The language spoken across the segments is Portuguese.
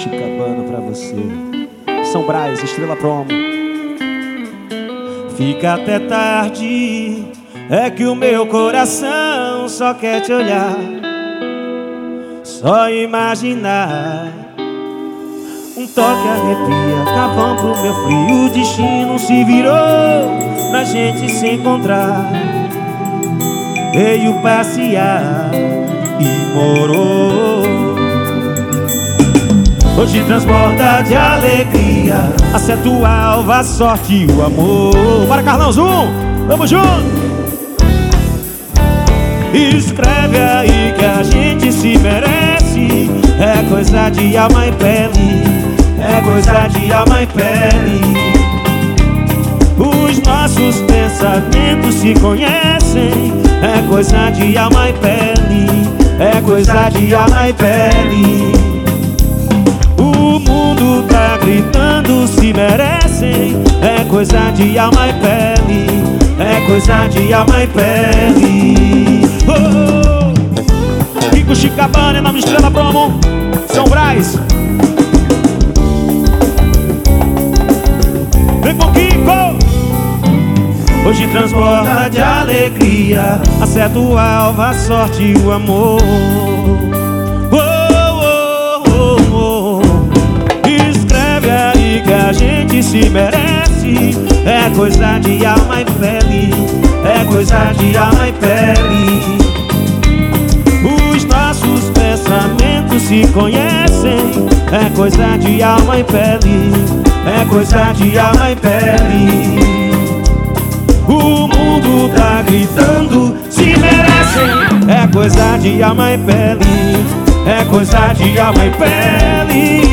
Chicabana pra você. São Brás, Estrela Promo. Fica até tarde, é que o meu coração só quer te olhar. Só imaginar um toque arrepia, cavão pro meu frio. O destino se virou pra gente se encontrar. Veio passear e morou. Hoje transborda de alegria, acerta o alvo, a sorte e o amor. Bora, Carlão Zoom, tamo junto. Escreve aí que a gente se merece. É coisa de alma e pele, é coisa de alma e pele. Os nossos pensamentos se conhecem. É coisa de alma e pele, é coisa de alma e pele. O mundo tá gritando, se merecem. É coisa de alma e pele, é coisa de alma e pele. Oh! Kiko Chicabana, nome Estrela Promo, São Brás. Vem com Kiko! Hoje transborda de alegria, acerta o alvo, a sorte e o amor. Escreve aí que a gente se merece. É coisa de alma e pele, é coisa de alma e pele. Os nossos pensamentos se conhecem. É coisa de alma e pele, é coisa de alma e pele. O mundo tá gritando, se merecem. É coisa de alma e pele, é coisa de alma e pele.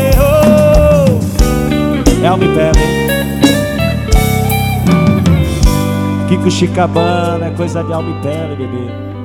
É alma e pele. Kiko Chicabana, é coisa de alma e pele, bebê.